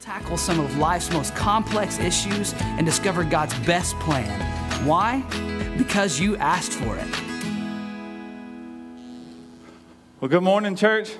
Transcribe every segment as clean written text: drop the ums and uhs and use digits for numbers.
tackle some of life's most complex issues and discover God's best plan. Why? Because you asked for it. Well, good morning, church.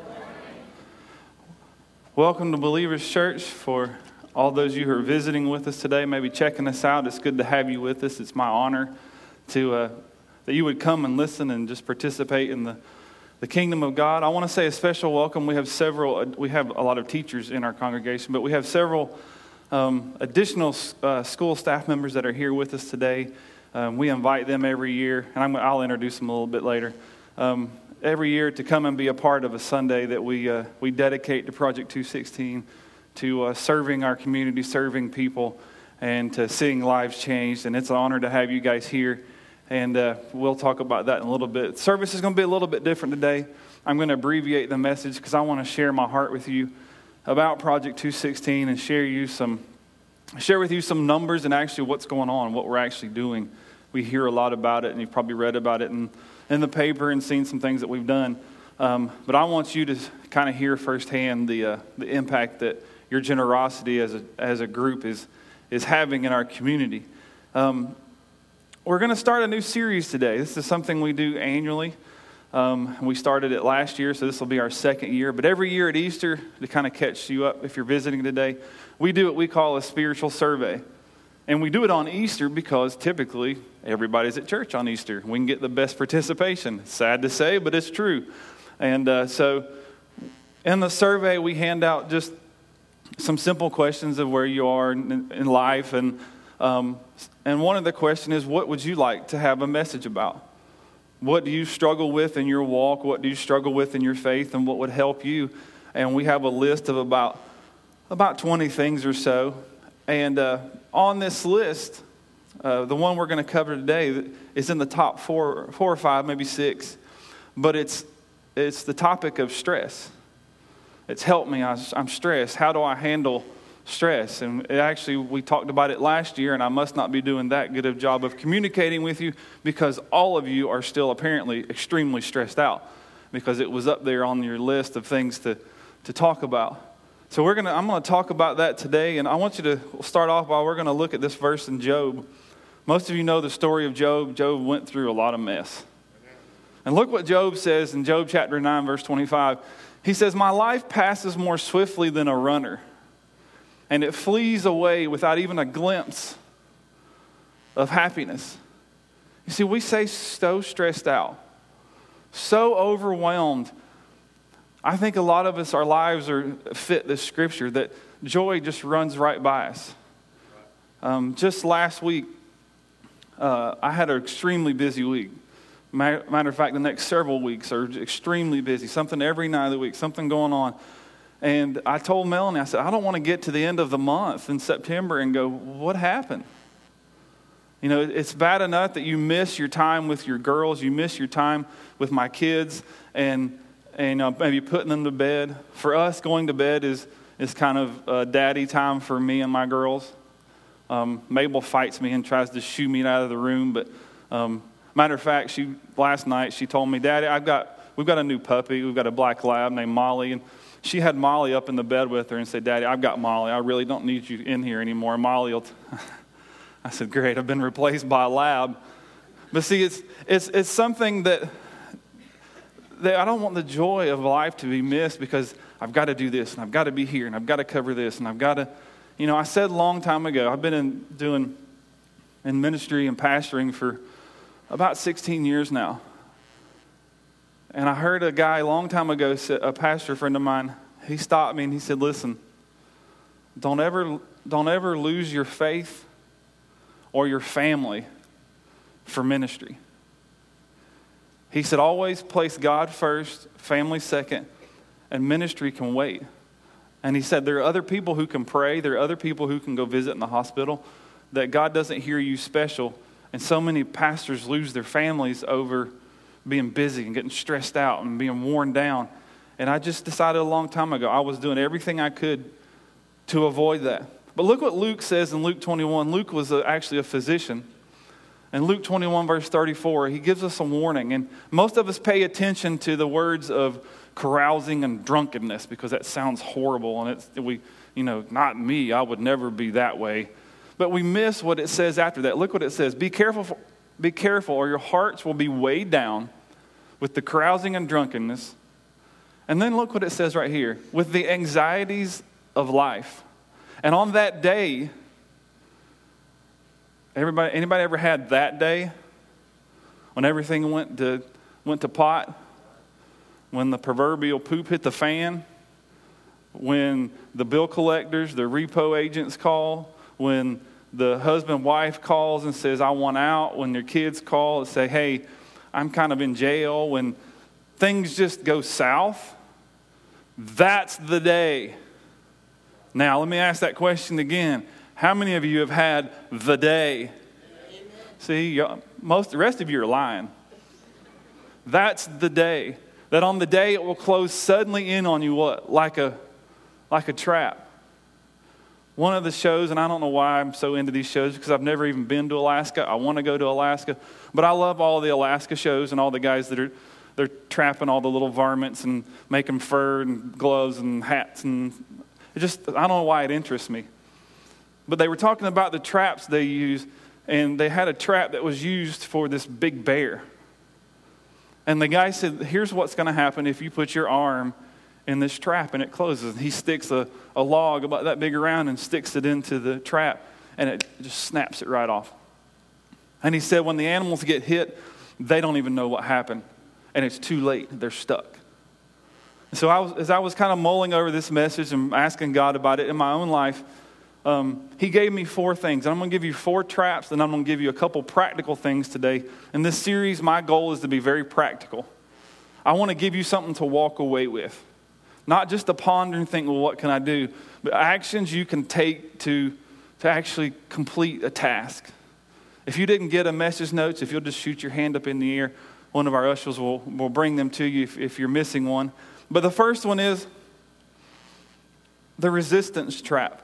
Welcome to Believers Church. For all those of you who are visiting with us today, maybe checking us out, it's good to have you with us. It's my honor to that you would come and listen and just participate in the kingdom of God. I want to say a special welcome. We have a lot of teachers in our congregation, but we have several additional school staff members that are here with us today. We invite them every year, and I'll introduce them a little bit later. Every year to come and be a part of a Sunday that we dedicate to Project 216, to serving our community, serving people, and to seeing lives changed. And it's an honor to have you guys here. And we'll talk about that in a little bit. Service is going to be a little bit different today. I'm going to abbreviate the message because I want to share my heart with you about Project 216 and share with you some numbers and actually what's going on, what we're actually doing. We hear a lot about it, and you've probably read about it in the paper and seen some things that we've done. But I want you to kind of hear firsthand the impact that your generosity as a group is having in our community. We're going to start a new series today. This is something we do annually. We started it last year, so this will be our second year. But every year at Easter, to kind of catch you up if you're visiting today, we do what we call a spiritual survey. And we do it on Easter because typically everybody's at church on Easter. We can get the best participation. It's sad to say, but it's true. And so in the survey, we hand out just some simple questions of where you are in life. And one of the questions is, what would you like to have a message about? What do you struggle with in your walk? What do you struggle with in your faith? And what would help you? And we have a list of about 20 things or so. And on this list, the one we're going to cover today is in the top four or five, maybe six. But it's the topic of stress. It's help me. I'm stressed. How do I handle stress? And we talked about it last year, and I must not be doing that good of a job of communicating with you because all of you are still apparently extremely stressed out because it was up there on your list of things to talk about. So I'm going to talk about that today, and I want you to start off while we're going to look at this verse in Job. Most of you know the story of Job. Job went through a lot of mess. And look what Job says in Job chapter 9, verse 25. He says, "My life passes more swiftly than a runner, and it flees away without even a glimpse of happiness." You see, we say so stressed out, so overwhelmed. I think a lot of us, our lives fit this scripture that joy just runs right by us. Just last week, I had an extremely busy week. Matter of fact, the next several weeks are extremely busy. Something every night of the week, something going on. And I told Melanie, I said, I don't want to get to the end of the month in September and go, what happened? You know, it's bad enough that you miss your time with your girls, you miss your time with my kids, and maybe putting them to bed. For us, going to bed is kind of daddy time for me and my girls. Mabel fights me and tries to shoo me out of the room, but matter of fact, last night she told me, "Daddy, we've got a new puppy. We've got a black lab named Molly." And she had Molly up in the bed with her and said, "Daddy, I've got Molly. I really don't need you in here anymore." Molly will I said, "Great, I've been replaced by a lab." But see, it's something that I don't want the joy of life to be missed because I've got to do this and I've got to be here and I've got to cover this and I've got to, I said a long time ago, I've been doing ministry and pastoring for about 16 years now. And I heard a guy a long time ago, a pastor friend of mine, he stopped me and he said, "Listen, don't ever lose your faith or your family for ministry." He said, "Always place God first, family second, and ministry can wait." And he said, there are other people who can pray, there are other people who can go visit in the hospital, that God doesn't hear you special. And so many pastors lose their families over being busy and getting stressed out and being worn down. And I just decided a long time ago I was doing everything I could to avoid that. But look what Luke says in Luke 21. Luke was actually a physician. In Luke 21, verse 34, he gives us a warning. And most of us pay attention to the words of carousing and drunkenness because that sounds horrible. And not me, I would never be that way. But we miss what it says after that. Look what it says. Be careful, or your hearts will be weighed down with the carousing and drunkenness. And then look what it says right here. With the anxieties of life. And on that day, anybody ever had that day? When everything went to pot? When the proverbial poop hit the fan? When the bill collectors, the repo agents call? When the husband-wife calls and says, I want out. When your kids call and say, hey, I'm kind of in jail. When things just go south, that's the day. Now, let me ask that question again. How many of you have had the day? Amen. See, the rest of you are lying. That's the day. That on the day it will close suddenly in on you, what? Like a trap. One of the shows, and I don't know why I'm so into these shows because I've never even been to Alaska. I want to go to Alaska. But I love all the Alaska shows and all the guys that they're trapping all the little varmints and making fur and gloves and hats. And I don't know why it interests me. But they were talking about the traps they use, and they had a trap that was used for this big bear. And the guy said, here's what's going to happen if you put your arm in this trap and it closes. He sticks a log about that big around and sticks it into the trap, and it just snaps it right off. And he said when the animals get hit, they don't even know what happened, and it's too late. They're stuck. So as I was kind of mulling over this message and asking God about it in my own life, He gave me 4 things. And I'm going to give you 4 traps, and I'm going to give you a couple practical things today. In this series, my goal is to be very practical. I want to give you something to walk away with. Not just to ponder and think, well, what can I do? But actions you can take to actually complete a task. If you didn't get a message notes, if you'll just shoot your hand up in the air, one of our ushers will bring them to you if you're missing one. But the first one is the resistance trap.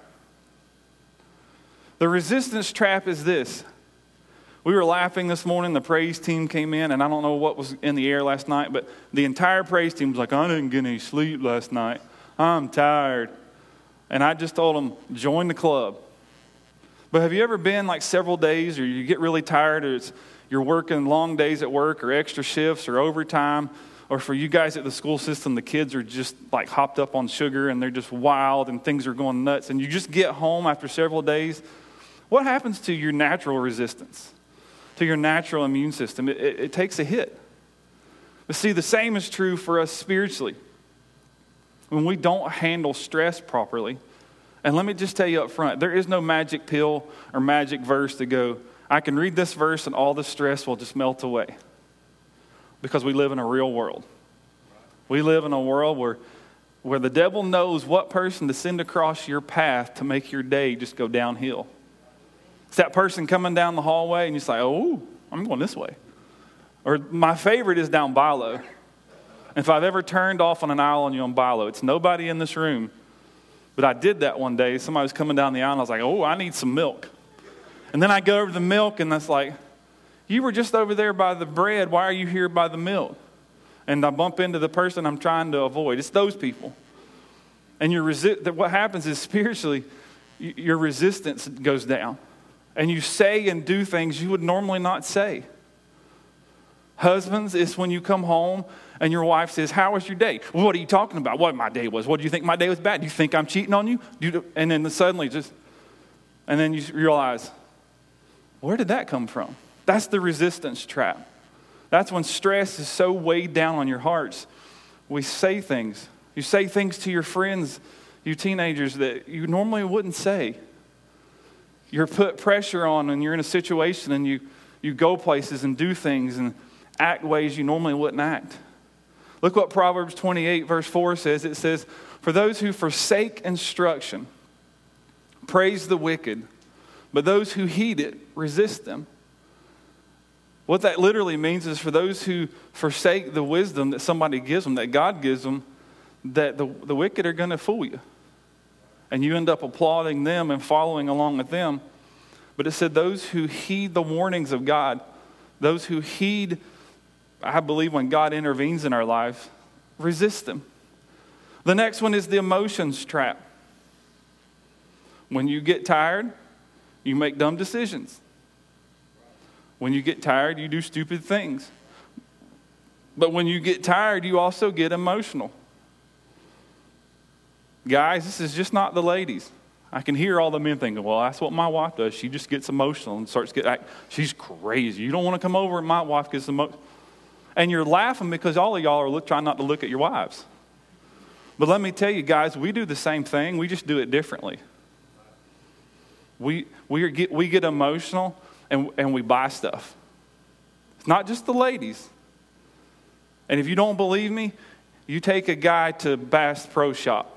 The resistance trap is this. We were laughing this morning. The praise team came in, and I don't know what was in the air last night, but the entire praise team was like, I didn't get any sleep last night. I'm tired. And I just told them, join the club. But have you ever been like several days, or you get really tired, or you're working long days at work, or extra shifts, or overtime, or for you guys at the school system, the kids are just like hopped up on sugar, and they're just wild, and things are going nuts, and you just get home after several days. What happens to your natural resistance? To your natural immune system? It takes a hit. But see, the same is true for us spiritually. When we don't handle stress properly, and let me just tell you up front, there is no magic pill or magic verse to go, I can read this verse and all the stress will just melt away. Because we live in a real world. We live in a world where the devil knows what person to send across your path to make your day just go downhill. It's that person coming down the hallway and you say, oh, I'm going this way. Or my favorite is down Bilo. If I've ever turned off on an aisle on you on Bilo, it's nobody in this room. But I did that one day. Somebody was coming down the aisle and I was like, oh, I need some milk. And then I go over to the milk and that's like, you were just over there by the bread. Why are you here by the milk? And I bump into the person I'm trying to avoid. It's those people. And what happens is spiritually, your resistance goes down. And you say and do things you would normally not say. Husbands, it's when you come home and your wife says, how was your day? Well, what are you talking about? What my day was? What do you think my day was bad? Do you think I'm cheating on you? And then suddenly and then you realize, where did that come from? That's the resistance trap. That's when stress is so weighed down on your hearts. We say things. You say things to your friends, you teenagers, that you normally wouldn't say. You're put pressure on and you're in a situation and you go places and do things and act ways you normally wouldn't act. Look what Proverbs 28 verse 4 says. It says, for those who forsake instruction, praise the wicked, but those who heed it, resist them. What that literally means is for those who forsake the wisdom that somebody gives them, that God gives them, that the wicked are going to fool you. And you end up applauding them and following along with them. But it said those who heed the warnings of God, those who heed, I believe when God intervenes in our lives, resist them. The next one is the emotions trap. When you get tired, you make dumb decisions. When you get tired, you do stupid things. But when you get tired, you also get emotional. Guys, this is just not the ladies. I can hear all the men thinking, well, that's what my wife does. She just gets emotional and starts getting, she's crazy. You don't want to come over and my wife gets emotional. And you're laughing because all of y'all are trying not to look at your wives. But let me tell you, guys, we do the same thing. We just do it differently. We get emotional and we buy stuff. It's not just the ladies. And if you don't believe me, you take a guy to Bass Pro Shop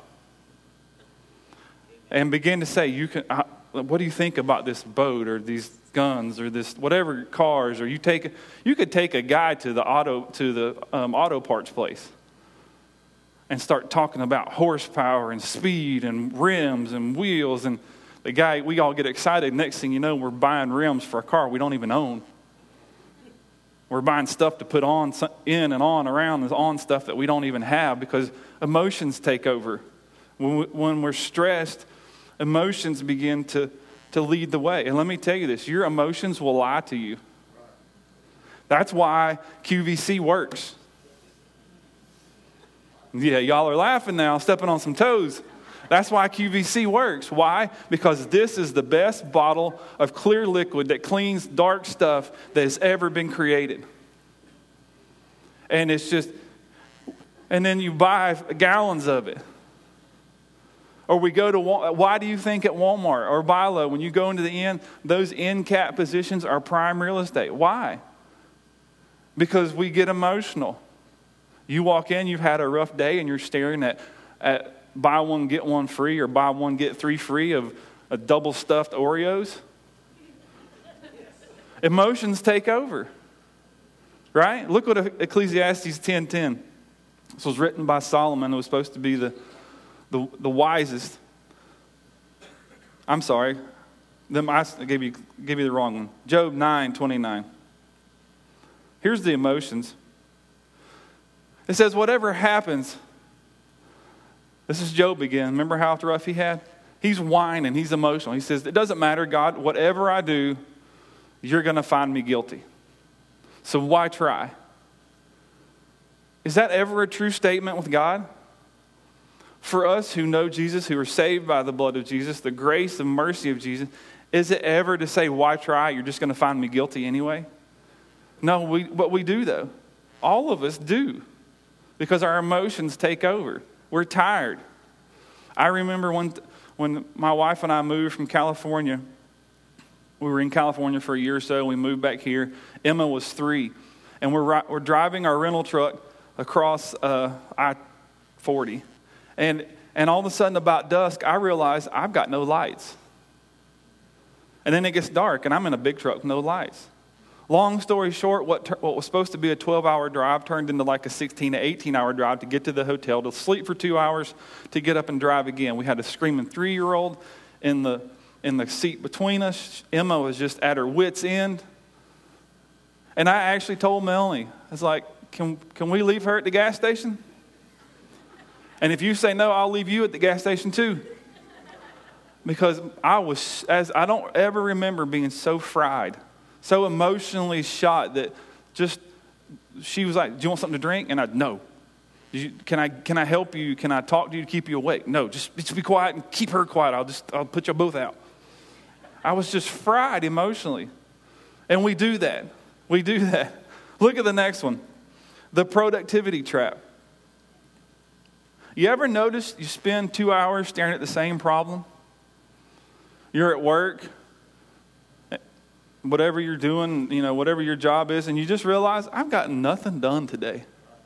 and begin to say, what do you think about this boat or these guns or this whatever cars? Or you could take a guy to the auto parts place and start talking about horsepower and speed and rims and wheels. And the guy, we all get excited. Next thing you know, we're buying rims for a car we don't even own. We're buying stuff to put on, in and on, around, and on stuff that we don't even have because emotions take over. When we're stressed, emotions begin to lead the way. And let me tell you this, your emotions will lie to you. That's why QVC works. Yeah, y'all are laughing now, stepping on some toes. That's why QVC works. Why? Because this is the best bottle of clear liquid that cleans dark stuff that has ever been created. And it's just, and then you buy gallons of it. Or we go to, why do you think at Walmart or Bi-Lo, when you go into the end, those end cap positions are prime real estate? Why? Because we get emotional. You walk in, you've had a rough day, and you're staring at buy one, get one free, or buy one, get three free of a double stuffed Oreos. Emotions take over. Right? Look what Ecclesiastes 10:10. This was written by Solomon. It was supposed to be the wisest. I'm sorry. I gave you the wrong one. Job 9:29. Here's the emotions. It says, whatever happens, this is Job again. Remember how rough he had? He's whining. He's emotional. He says, it doesn't matter, God. Whatever I do, you're going to find me guilty. So why try? Is that ever a true statement with God? For us who know Jesus, who are saved by the blood of Jesus, the grace and mercy of Jesus, is it ever to say, why try? You're just going to find me guilty anyway? No, but we do though. All of us do. Because our emotions take over. We're tired. I remember when my wife and I moved from California. We were in California for a year or so. We moved back here. Emma was 3. And we're driving our rental truck across I-40. And all of a sudden, about dusk, I realize I've got no lights. And then it gets dark, and I'm in a big truck with no lights. Long story short, what was supposed to be a 12-hour drive turned into like a 16 to 18-hour drive to get to the hotel, to sleep for 2 hours, to get up and drive again. We had a screaming 3-year-old in the seat between us. Emma was just at her wit's end. And I actually told Melanie, I was like, can we leave her at the gas station? And if you say no, I'll leave you at the gas station too. Because I don't ever remember being so fried, so emotionally shot that just, she was like, do you want something to drink? And I'd, no. Can I help you? Can I talk to you to keep you awake? No, just be quiet and keep her quiet. I'll put you both out. I was just fried emotionally. And we do that. Look at the next one. The productivity trap. You ever notice you spend 2 hours staring at the same problem? You're at work, whatever you're doing, whatever your job is, and you just realize, I've got nothing done today.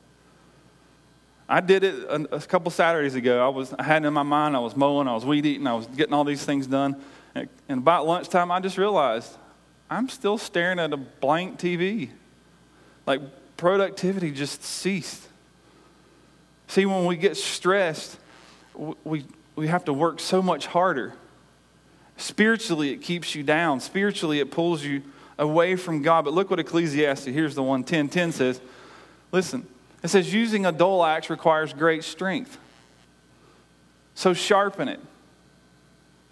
I did it a couple Saturdays ago. I had it in my mind, I was mowing, I was weed eating, I was getting all these things done. And about lunchtime, I just realized, I'm still staring at a blank TV. Like, productivity just ceased. See, when we get stressed, we have to work so much harder. Spiritually, it keeps you down. Spiritually, it pulls you away from God. But look what Ecclesiastes, here's the one, 10:10 says. Listen, it says, using a dull axe requires great strength. So sharpen it.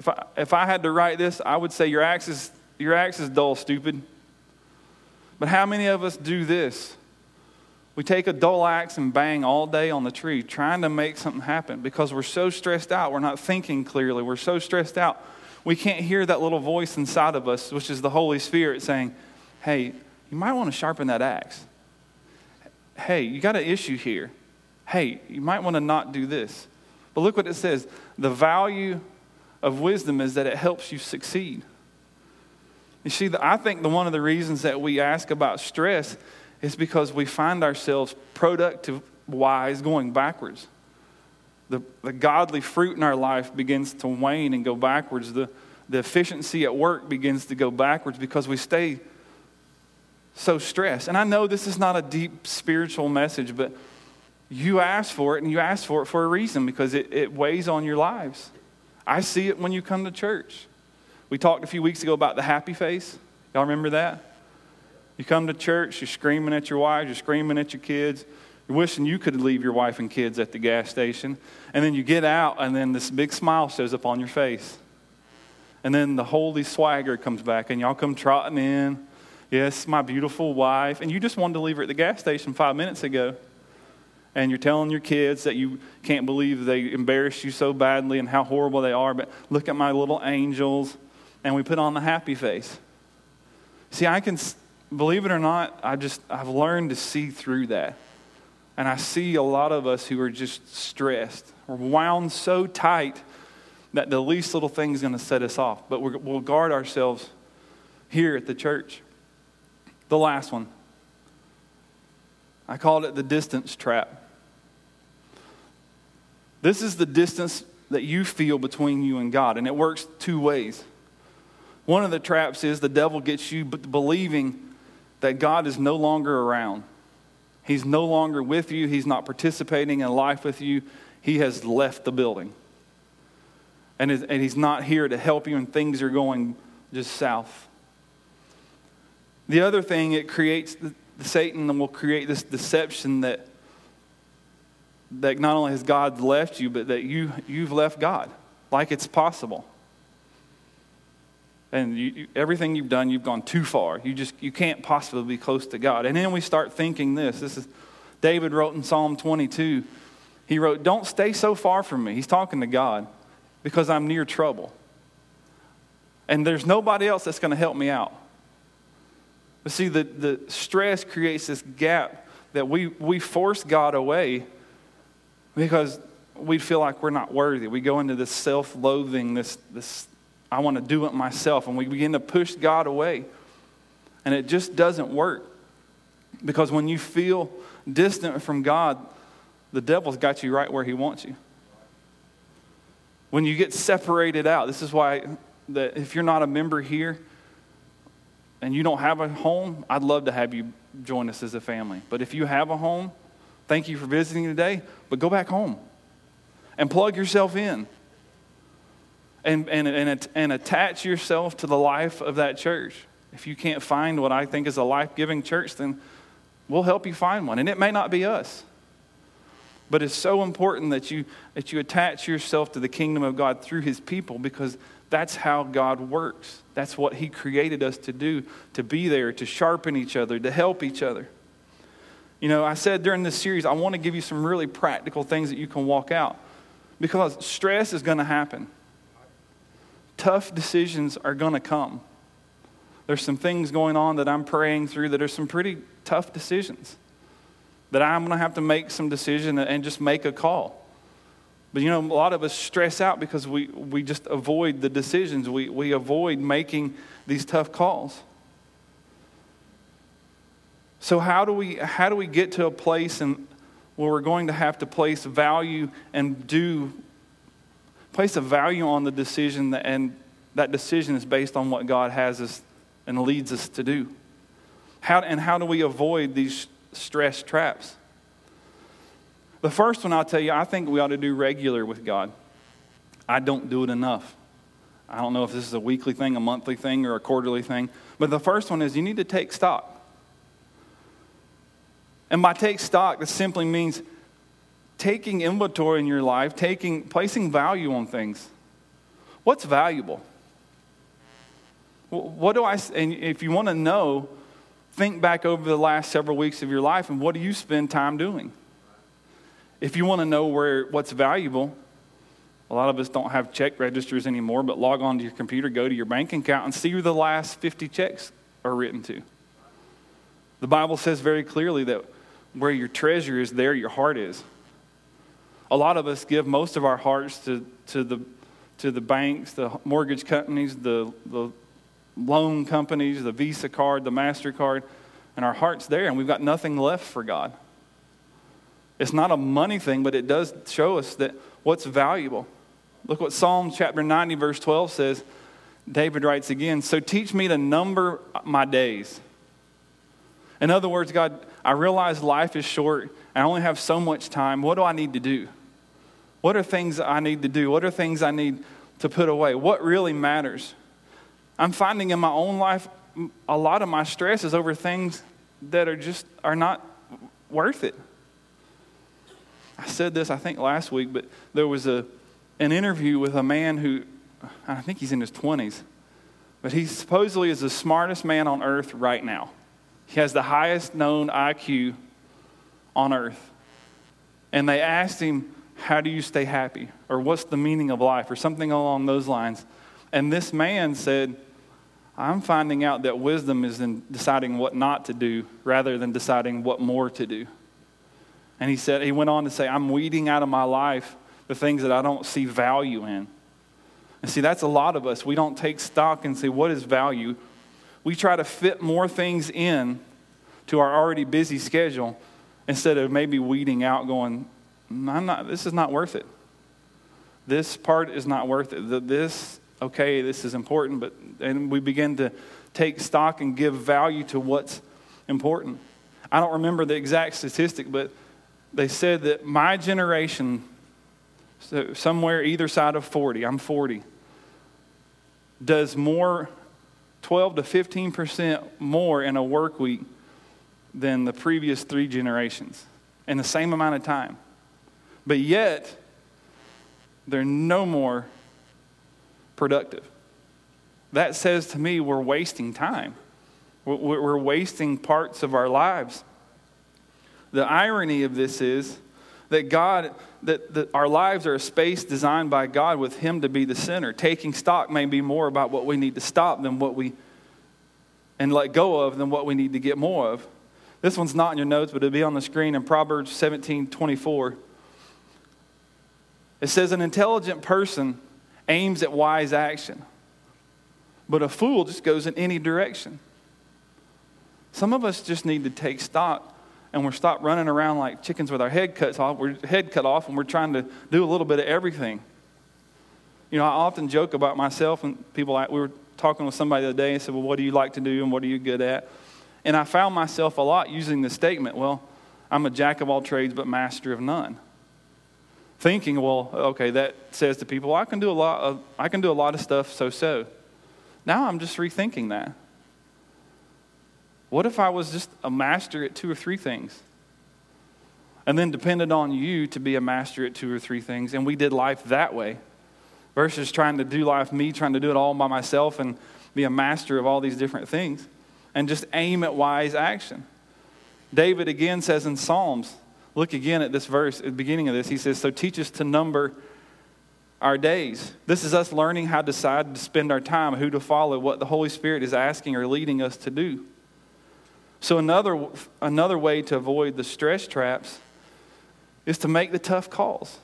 If I had to write this, I would say your axe is dull, stupid. But how many of us do this? We take a dull axe and bang all day on the tree, trying to make something happen because we're so stressed out. We're not thinking clearly. We're so stressed out. We can't hear that little voice inside of us, which is the Holy Spirit saying, hey, you might want to sharpen that axe. Hey, you got an issue here. Hey, you might want to not do this. But look what it says. The value of wisdom is that it helps you succeed. You see, I think one of the reasons that we ask about stress is because we find ourselves productive-wise going backwards. The godly fruit in our life begins to wane and go backwards. The efficiency at work begins to go backwards because we stay so stressed. And I know this is not a deep spiritual message, but you asked for it, and you asked for it for a reason because it weighs on your lives. I see it when you come to church. We talked a few weeks ago about the happy face. Y'all remember that? You come to church, you're screaming at your wife, you're screaming at your kids. You're wishing you could leave your wife and kids at the gas station. And then you get out, and then this big smile shows up on your face. And then the holy swagger comes back, and y'all come trotting in. Yes, my beautiful wife. And you just wanted to leave her at the gas station 5 minutes ago. And you're telling your kids that you can't believe they embarrassed you so badly and how horrible they are. But look at my little angels. And we put on the happy face. See, I can, believe it or not, I've learned to see through that. And I see a lot of us who are just stressed. We're wound so tight that the least little thing is going to set us off. But we'll guard ourselves here at the church. The last one. I called it the distance trap. This is the distance that you feel between you and God. And it works two ways. One of the traps is the devil gets you believing that God is no longer around. He's no longer with you. He's not participating in life with you. He has left the building. And he's not here to help you, and things are going just south. The other thing, it creates, Satan will create this deception that not only has God left you, but that you've left God. Like it's possible. And everything you've done, you've gone too far. You can't possibly be close to God. And then we start thinking this. This is David wrote in Psalm 22. He wrote, "Don't stay so far from me." He's talking to God, because I'm near trouble. And there's nobody else that's going to help me out. But see, the stress creates this gap that we force God away because we feel like we're not worthy. We go into this self-loathing, this I want to do it myself, and we begin to push God away. And it just doesn't work. Because when you feel distant from God, the devil's got you right where he wants you. When you get separated out, this is why that if you're not a member here and you don't have a home, I'd love to have you join us as a family. But if you have a home, thank you for visiting today, but go back home and plug yourself in. And attach yourself to the life of that church. If you can't find what I think is a life-giving church, then we'll help you find one. And it may not be us. But it's so important that you attach yourself to the kingdom of God through his people, because that's how God works. That's what he created us to do, to be there, to sharpen each other, to help each other. You know, I said during this series, I want to give you some really practical things that you can walk out. Because stress is going to happen. Tough decisions are going to come. There's some things going on that I'm praying through that are some pretty tough decisions. That I'm going to have to make some decision and just make a call. But you know, a lot of us stress out because we just avoid the decisions. We avoid making these tough calls. So how do we get to a place where we're going to have to place value place a value on the decision, and that decision is based on what God has us and leads us to do? How do we avoid these stress traps? The first one, I'll tell you, I think we ought to do regular with God. I don't do it enough. I don't know if this is a weekly thing, a monthly thing, or a quarterly thing. But the first one is you need to take stock. And by take stock, this simply means taking inventory in your life, placing value on things. What's valuable? And if you want to know, think back over the last several weeks of your life and what do you spend time doing? If you want to know what's valuable, a lot of us don't have check registers anymore, but log on to your computer, go to your bank account, and see who the last 50 checks are written to. The Bible says very clearly that where your treasure is, there your heart is. A lot of us give most of our hearts to the banks, the mortgage companies, the loan companies, the Visa card, the MasterCard, and our heart's there, and we've got nothing left for God. It's not a money thing, but it does show us that what's valuable. Look what Psalm chapter 90, verse 12 says. David writes again, "So teach me to number my days." In other words, God, I realize life is short. I only have so much time. What do I need to do? What are things I need to do? What are things I need to put away? What really matters? I'm finding in my own life a lot of my stress is over things that are not worth it. I said this, I think, last week, but there was an interview with a man who, I think he's in his 20s, but he supposedly is the smartest man on earth right now. He has the highest known IQ on earth. And they asked him, how do you stay happy? Or what's the meaning of life? Or something along those lines. And this man said, I'm finding out that wisdom is in deciding what not to do rather than deciding what more to do. And he went on to say, I'm weeding out of my life the things that I don't see value in. And see, that's a lot of us. We don't take stock and say, what is value? We try to fit more things in to our already busy schedule instead of maybe weeding out going, this is not worth it. This part is not worth it. This is important, and we begin to take stock and give value to what's important. I don't remember the exact statistic, but they said that my generation, so somewhere either side of 40, I'm 40, does more, 12 to 15% more in a work week than the previous 3 generations in the same amount of time. But yet, they're no more productive. That says to me we're wasting time. We're wasting parts of our lives. The irony of this is that that our lives are a space designed by God with Him to be the center. Taking stock may be more about what we need to stop and let go of than what we need to get more of. This one's not in your notes, but it'll be on the screen in Proverbs 17:24. It says, an intelligent person aims at wise action, but a fool just goes in any direction. Some of us just need to take stock and we're stop running around like chickens with our head cut off. We're head cut off and we're trying to do a little bit of everything. You know, I often joke about myself and people. We were talking with somebody the other day and said, well, what do you like to do and what are you good at? And I found myself a lot using the statement, well, I'm a jack of all trades but master of none. Thinking, well, okay, that says to people, I can do a lot of stuff so. Now I'm just rethinking that. What if I was just a master at 2 or 3 things? And then depended on you to be a master at 2 or 3 things, and we did life that way. Versus trying to do life, me trying to do it all by myself and be a master of all these different things. And just aim at wise action. David again says in Psalms, look again at this verse, at the beginning of this, he says, so teach us to number our days. This is us learning how to decide to spend our time, who to follow, what the Holy Spirit is asking or leading us to do. So another way to avoid the stress traps is to make the tough calls.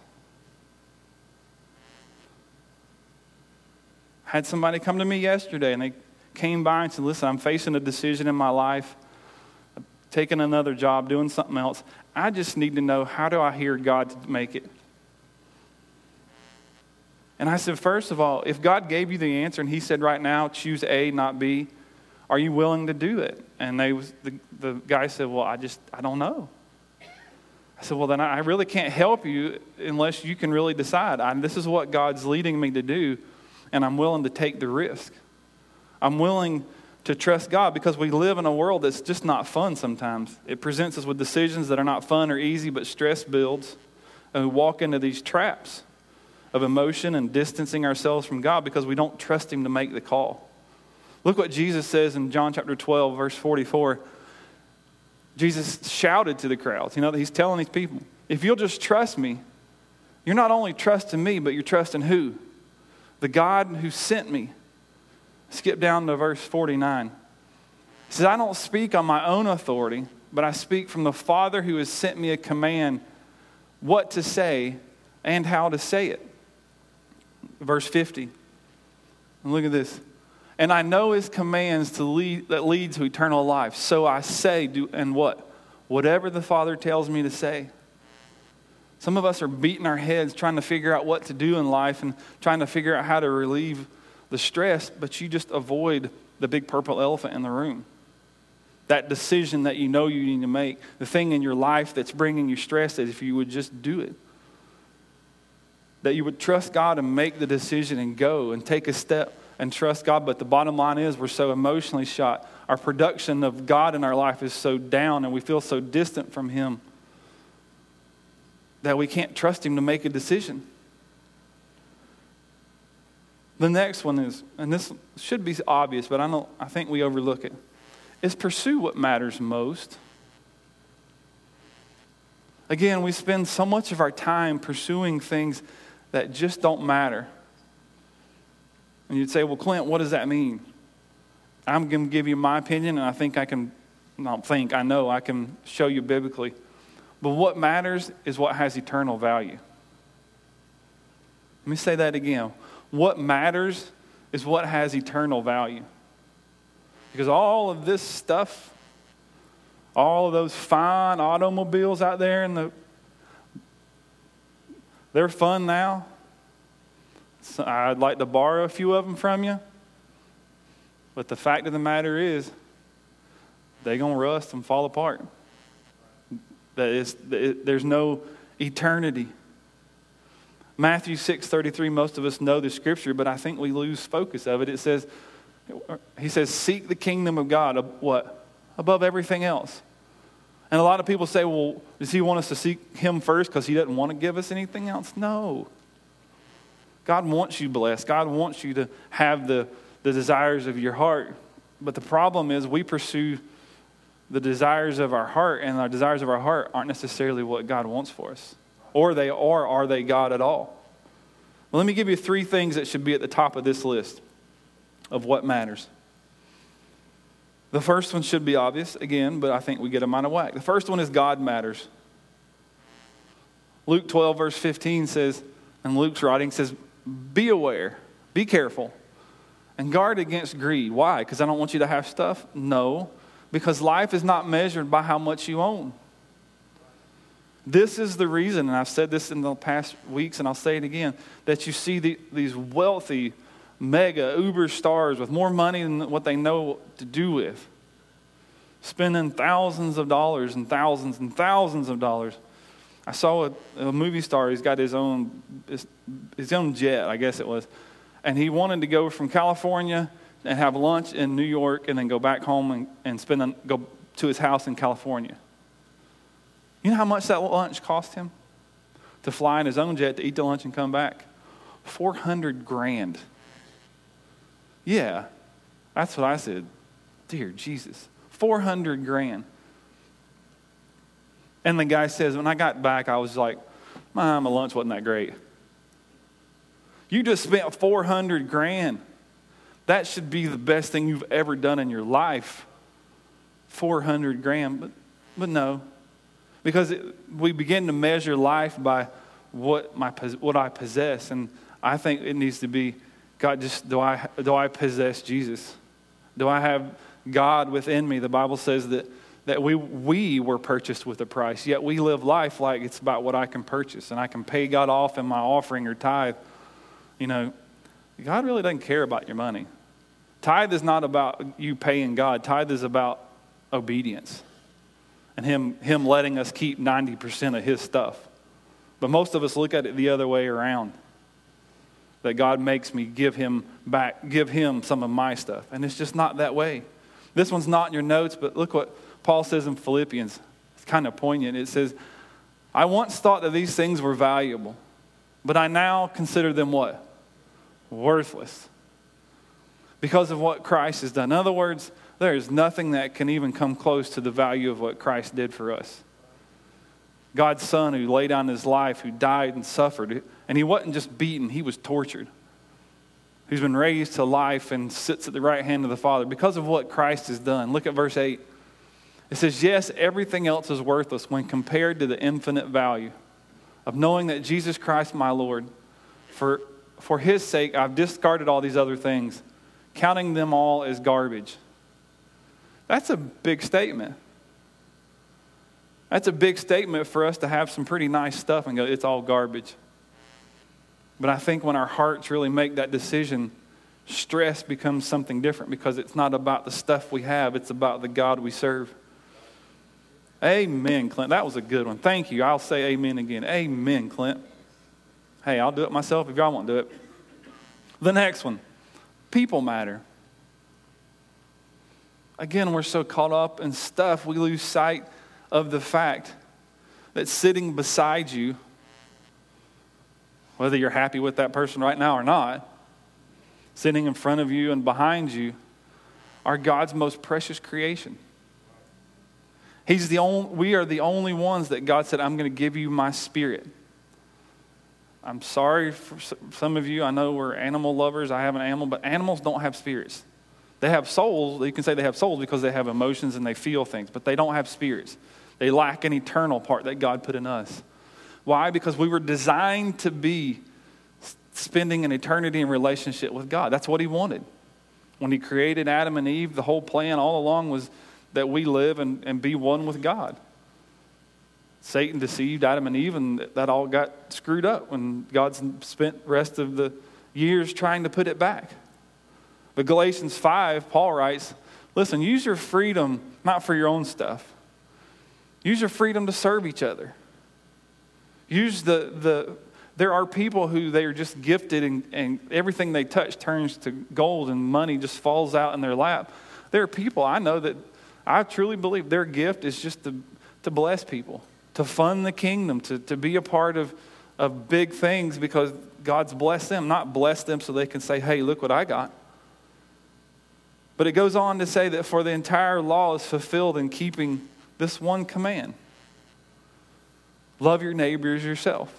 I had somebody come to me yesterday and they came by and said, listen, I'm facing a decision in my life, taking another job, doing something else. I just need to know, how do I hear God to make it? And I said, first of all, if God gave you the answer and He said right now, choose A, not B, are you willing to do it? And the guy said, well, I don't know. I said, well, then I really can't help you unless you can really decide. This is what God's leading me to do, and I'm willing to take the risk. I'm willing to trust God because we live in a world that's just not fun sometimes. It presents us with decisions that are not fun or easy, but stress builds, and we walk into these traps. of emotion and distancing ourselves from God because we don't trust him to make the call. Look what Jesus says in John chapter 12, verse 44. Jesus shouted to the crowds. He's telling these people, if you'll just trust me, you're not only trusting me, but you're trusting who? The God who sent me. Skip down to verse 49. It says, I don't speak on my own authority, but I speak from the Father who has sent me a command what to say and how to say it. Verse 50. And look at this. And I know his commands that lead to eternal life. So I say, and what? Whatever the Father tells me to say. Some of us are beating our heads trying to figure out what to do in life and trying to figure out how to relieve the stress, but you just avoid the big purple elephant in the room. That decision that you know you need to make, the thing in your life that's bringing you stress, that if you would just do it, that you would trust God and make the decision and go and take a step and trust God. But the bottom line is we're so emotionally shot. Our production of God in our life is so down and we feel so distant from him that we can't trust him to make a decision. The next one is, and this should be obvious, but I think we overlook it, is pursue what matters most. Again, we spend so much of our time pursuing things that just don't matter. And you'd say, well, Clint, what does that mean? I'm going to give you my opinion, and I know I can show you biblically. But what matters is what has eternal value. Let me say that again. What matters is what has eternal value. Because all of this stuff, all of those fine automobiles out there, they're fun now. So I'd like to borrow a few of them from you. But the fact of the matter is, they're going to rust and fall apart. There's no eternity. Matthew 6:33, most of us know the scripture, but I think we lose focus of it. He says, seek the kingdom of God, what? Above everything else. And a lot of people say, well, does he want us to seek him first because he doesn't want to give us anything else? No. God wants you blessed. God wants you to have the desires of your heart. But the problem is we pursue the desires of our heart, and our desires of our heart aren't necessarily what God wants for us. Or are they God at all? Well, let me give you 3 things that should be at the top of this list of what matters. The first one should be obvious, again, but I think we get them out of whack. The first one is God matters. Luke 12, verse 15 says, and Luke's writing says, be aware, be careful, and guard against greed. Why? Because I don't want you to have stuff? No. Because life is not measured by how much you own. This is the reason, and I've said this in the past weeks, and I'll say it again, that you see these wealthy, mega, uber stars with more money than what they know what to do with, spending thousands of dollars and thousands of dollars. I saw a movie star, he's got his own jet, I guess it was, and he wanted to go from California and have lunch in New York and then go back home and go to his house in California. You know how much that lunch cost him? To fly in his own jet to eat the lunch and come back? $400,000. Yeah, that's what I said. Dear Jesus, $400,000. And the guy says, when I got back, I was like, my lunch wasn't that great. You just spent $400,000. That should be the best thing you've ever done in your life. $400,000, but no. Because we begin to measure life by what I possess. And I think it needs to be, God, just do I possess Jesus? Do I have God within me? The Bible says that we were purchased with a price, yet we live life like it's about what I can purchase, and I can pay God off in my offering or tithe. God really doesn't care about your money. Tithe is not about you paying God. Tithe is about obedience and him letting us keep 90% of his stuff. But most of us look at it the other way around. That God makes me give him some of my stuff. And it's just not that way. This one's not in your notes, but look what Paul says in Philippians. It's kind of poignant. It says, I once thought that these things were valuable, but I now consider them what? Worthless. Because of what Christ has done. In other words, there is nothing that can even come close to the value of what Christ did for us. God's Son who laid down his life, who died and suffered. And he wasn't just beaten, he was tortured. Who's been raised to life and sits at the right hand of the Father. Because of what Christ has done. Look at verse 8. It says, yes, everything else is worthless when compared to the infinite value of knowing that Jesus Christ my Lord, for his sake I've discarded all these other things, counting them all as garbage. That's a big statement. That's a big statement for us to have some pretty nice stuff and go, it's all garbage. But I think when our hearts really make that decision, stress becomes something different because it's not about the stuff we have, it's about the God we serve. Amen, Clint. That was a good one. Thank you. I'll say amen again. Amen, Clint. Hey, I'll do it myself if y'all won't do it. The next one, people matter. Again, we're so caught up in stuff, we lose sight of the fact that sitting beside you, whether you're happy with that person right now or not, sitting in front of you and behind you, are God's most precious creation. We are the only ones that God said, I'm going to give you my spirit. I'm sorry for some of you. I know we're animal lovers. I have an animal, but animals don't have spirits. They have souls. You can say they have souls because they have emotions and they feel things, but they don't have spirits. They lack an eternal part that God put in us. Why? Because we were designed to be spending an eternity in relationship with God. That's what he wanted. When he created Adam and Eve, the whole plan all along was that we live and be one with God. Satan deceived Adam and Eve, and that all got screwed up when God spent the rest of the years trying to put it back. But Galatians 5, Paul writes, listen, use your freedom not for your own stuff. Use your freedom to serve each other. Use there are people who they are just gifted and everything they touch turns to gold and money just falls out in their lap. There are people I know that I truly believe their gift is just to bless people, to fund the kingdom, to be a part of big things because God's blessed them, not blessed them so they can say, hey, look what I got. But it goes on to say that for the entire law is fulfilled in keeping this one command. Love your neighbor as yourself.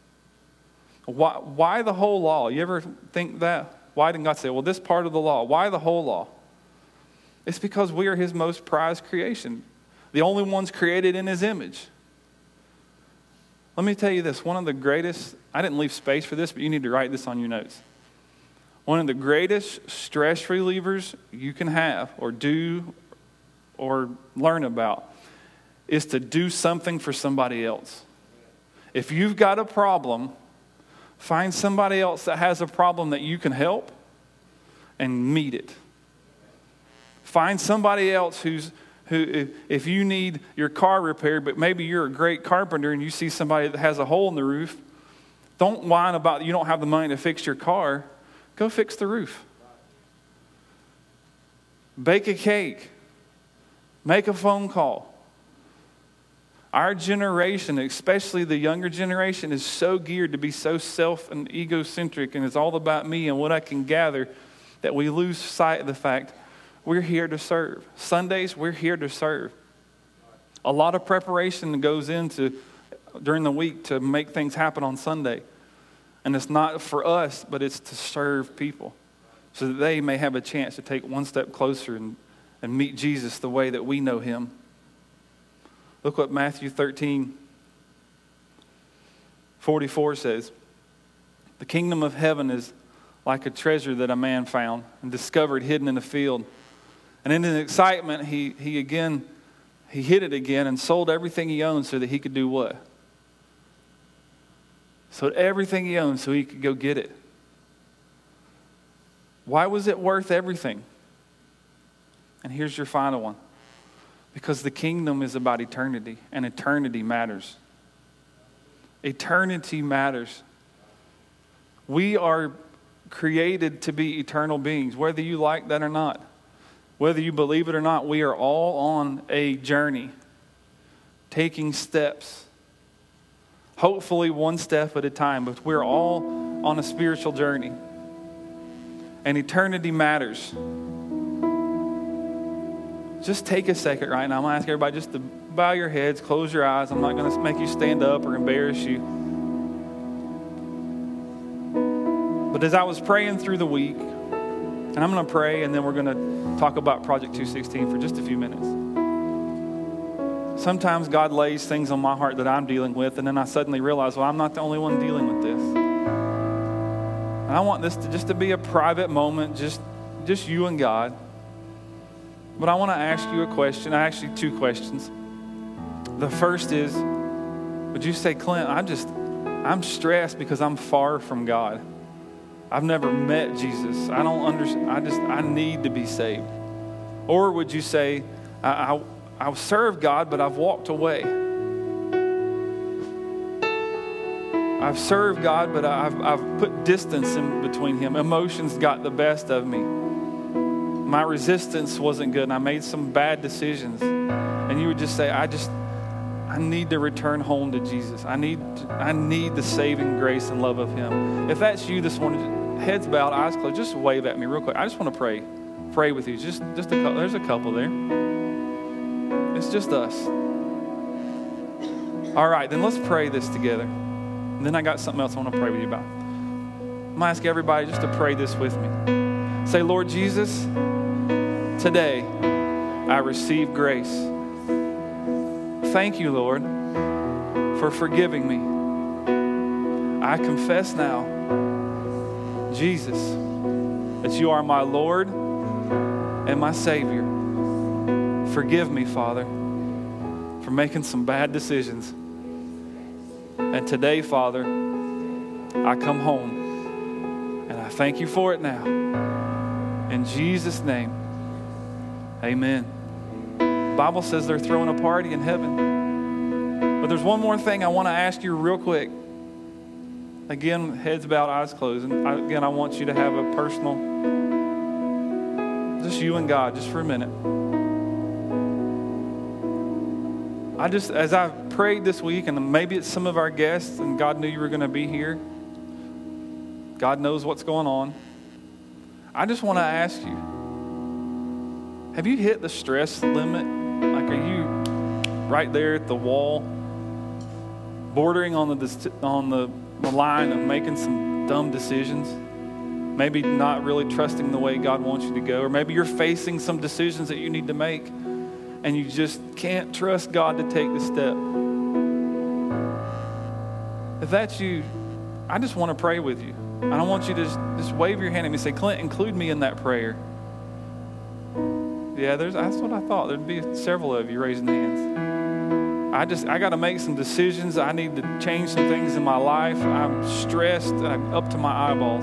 Why the whole law? You ever think that? Why didn't God say, well, this part of the law? Why the whole law? It's because we are his most prized creation. The only ones created in his image. Let me tell you this. One of the greatest, I didn't leave space for this, but you need to write this on your notes. One of the greatest stress relievers you can have or do or learn about is to do something for somebody else. If you've got a problem, find somebody else that has a problem that you can help and meet it. Find somebody else who, if you need your car repaired, but maybe you're a great carpenter and you see somebody that has a hole in the roof, don't whine about you don't have the money to fix your car. Go fix the roof. Bake a cake. Make a phone call. Our generation, especially the younger generation, is so geared to be so self and egocentric and it's all about me and what I can gather that we lose sight of the fact we're here to serve. Sundays, we're here to serve. A lot of preparation goes into during the week to make things happen on Sunday. And it's not for us, but it's to serve people so that they may have a chance to take one step closer and meet Jesus the way that we know him. Look what Matthew 13:44 says. The kingdom of heaven is like a treasure that a man found and discovered hidden in a field. And in his excitement, he hid it again and sold everything he owned so that he could do what? Sold everything he owned so he could go get it. Why was it worth everything? And here's your final one. Because the kingdom is about eternity, and eternity matters. Eternity matters. We are created to be eternal beings, whether you like that or not. Whether you believe it or not, we are all on a journey, taking steps. hopefully one step at a time, but we're all on a spiritual journey. And eternity matters. Just take a second right now. I'm going to ask everybody just to bow your heads, close your eyes. I'm not going to make you stand up or embarrass you. But as I was praying through the week, and I'm going to pray, and then we're going to talk about Project 216 for just a few minutes. Sometimes God lays things on my heart that I'm dealing with, and then I suddenly realize, well, I'm not the only one dealing with this. And I want this to be a private moment, just you and God. But I want to ask you a question, actually two questions. The first is, would you say, Clint, I'm stressed because I'm far from God. I've never met Jesus. I don't understand. I need to be saved. Or would you say, I serve God, but I've walked away. I've served God, but I've put distance in between Him. Emotions got the best of me. My resistance wasn't good, and I made some bad decisions. And you would just say, I need to return home to Jesus. I need the saving grace and love of Him. If that's you this morning, heads bowed, eyes closed, just wave at me real quick. I just want to pray with you. Just a couple. There's a couple there. It's just us. All right, then let's pray this together. And then I got something else I want to pray with you about. I'm going to ask everybody just to pray this with me. Say, Lord Jesus, today I receive grace. Thank you, Lord, for forgiving me. I confess now, Jesus, that you are my Lord and my Savior. Forgive me, Father, for making some bad decisions. And today, Father, I come home, and I thank you for it now. In Jesus' name, amen. The Bible says they're throwing a party in heaven. But there's one more thing I want to ask you real quick. Again, heads bowed, eyes closed. And I want you to have a personal, just you and God, just for a minute. As I prayed this week, and maybe it's some of our guests, and God knew you were going to be here. God knows what's going on. I just want to ask you, have you hit the stress limit? Like, are you right there at the wall, bordering on the line of making some dumb decisions? Maybe not really trusting the way God wants you to go. Or maybe you're facing some decisions that you need to make, and you just can't trust God to take the step. If that's you, I just want to pray with you. And I want you to just wave your hand at me and say, Clint, include me in that prayer. Yeah, that's what I thought. There'd be several of you raising hands. I got to make some decisions. I need to change some things in my life. I'm stressed. I'm up to my eyeballs.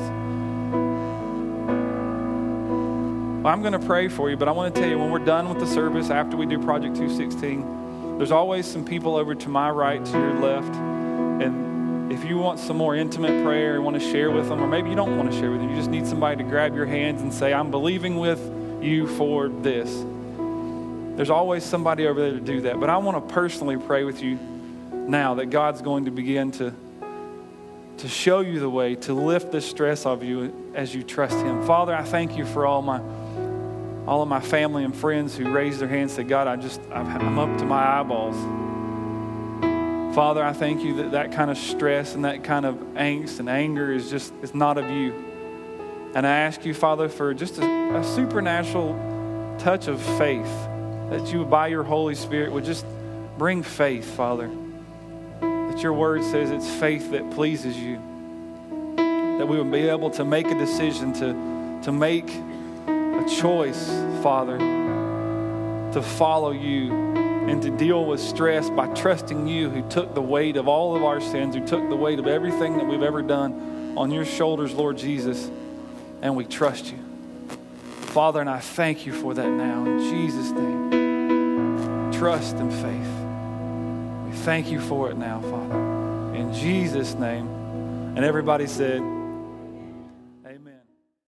Well, I'm going to pray for you, but I want to tell you, when we're done with the service, after we do Project 216, there's always some people over to my right, to your left. And if you want some more intimate prayer, you want to share with them, or maybe you don't want to share with them, you just need somebody to grab your hands and say, I'm believing with you for this. There's always somebody over there to do that. But I want to personally pray with you now that God's going to begin to show you the way, to lift the stress off you as you trust Him. Father, I thank you for all of my family and friends who raised their hands and said, God, I'm up to my eyeballs. Father, I thank you that kind of stress and that kind of angst and anger is not of you. And I ask you, Father, for just a supernatural touch of faith, that you, by your Holy Spirit, would just bring faith, Father. That your word says it's faith that pleases you. That we would be able to make a decision, to make a choice, Father, to follow you and to deal with stress by trusting you, who took the weight of all of our sins, who took the weight of everything that we've ever done on your shoulders, Lord Jesus, and we trust you. Father, and I thank you for that now in Jesus' name. Trust and faith. We thank you for it now, Father. In Jesus' name. And everybody said,